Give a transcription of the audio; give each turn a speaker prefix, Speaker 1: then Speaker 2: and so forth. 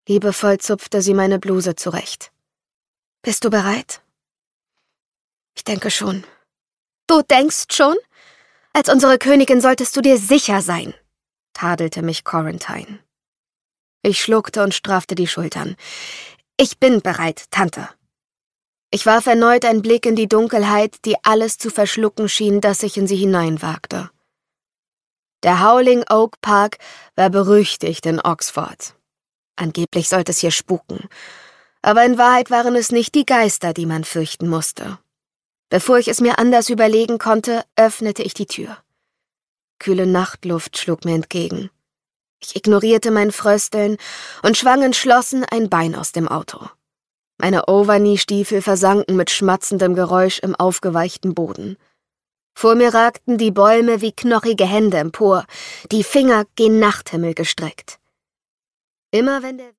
Speaker 1: Liebevoll zupfte sie meine Bluse zurecht. »Bist du bereit?« »Ich denke schon.« »Du denkst schon? Als unsere Königin solltest du dir sicher sein«, tadelte mich Corentyne. Ich schluckte und straffte die Schultern. »Ich bin bereit, Tante.« Ich warf erneut einen Blick in die Dunkelheit, die alles zu verschlucken schien, das sich in sie hineinwagte. Der Howling Oak Park war berüchtigt in Oxford. Angeblich sollte es hier spuken, aber in Wahrheit waren es nicht die Geister, die man fürchten musste. Bevor ich es mir anders überlegen konnte, öffnete ich die Tür. Kühle Nachtluft schlug mir entgegen. Ich ignorierte mein Frösteln und schwang entschlossen ein Bein aus dem Auto. Meine Overknee-Stiefel versanken mit schmatzendem Geräusch im aufgeweichten Boden. Vor mir ragten die Bäume wie knochige Hände empor, die Finger gen Nachthimmel gestreckt. Immer wenn der